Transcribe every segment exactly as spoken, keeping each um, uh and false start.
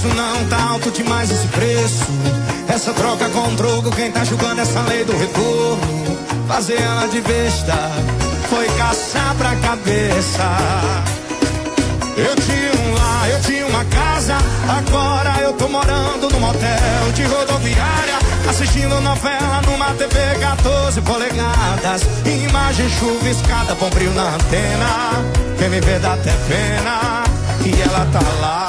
mereço não, tá alto demais esse preço. Essa troca com troco, quem tá julgando essa lei do retorno. Fazer ela de besta foi caçar pra cabeça. Eu tinha um lar, eu tinha uma casa, agora eu tô morando num motel de rodoviária, assistindo novela numa T V quatorze polegadas. Imagem chuviscada, bom brilho na antena. Quem me vê dá até pena, e ela tá lá.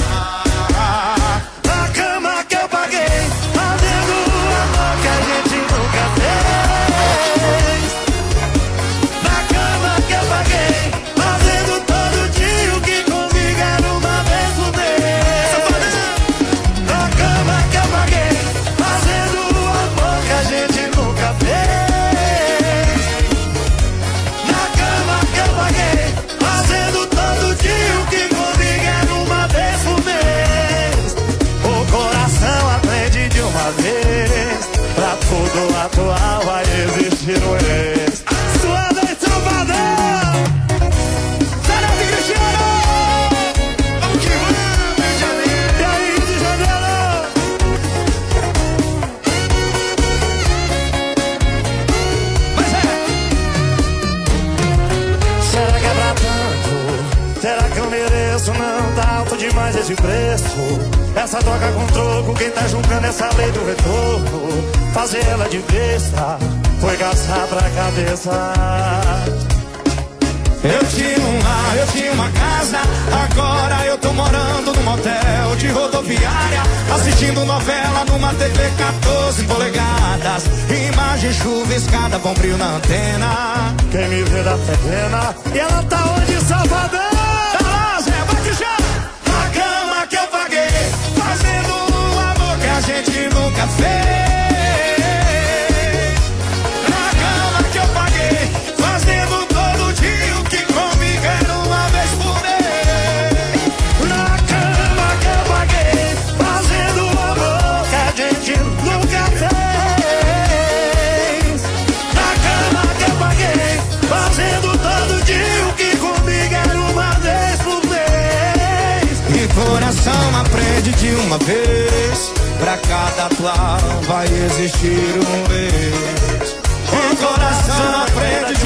A cama que eu paguei, fazendo o amor que a gente nunca fez. Na cama que eu paguei, fazendo todo dia o que comigo era uma vez por mês. Na cama que eu paguei, fazendo o amor que a gente nunca fez. Na cama que eu paguei, fazendo todo dia o que comigo era uma vez por mês. O coração aprende de uma vez, pra tudo atual vai existir um ex. Sua vez, Salvador! Sarete Cristiano! Vamos que vamos, Rio de Janeiro! E aí, Rio de Janeiro? Mas é, Será que é pra tanto? Será que eu mereço? Não, tá alto demais esse preço. Essa troca com troco, quem tá julgando essa lei do retorno. Fazer ela de besta foi caçar pra cabeça. eu tinha um lar, eu tinha uma casa, agora eu tô morando num motel de rodoviária, assistindo novela numa T V quatorze polegadas. Imagem chuviscada, bom brilho na antena. Quem me vê dá até pena. E ela tá onde, Salvador? Tá lá, Zé, bate já! Na cama que eu paguei, fazendo o amor que a gente nunca fez. Na cama que eu paguei, fazendo todo dia o que comigo era uma vez por mês. Na cama que eu paguei, fazendo o amor que a gente nunca fez. Na cama que eu paguei, fazendo todo dia o que comigo era uma vez por mês. E coração aprende de uma vez, pra cada atual vai existir um ex. O coração aprende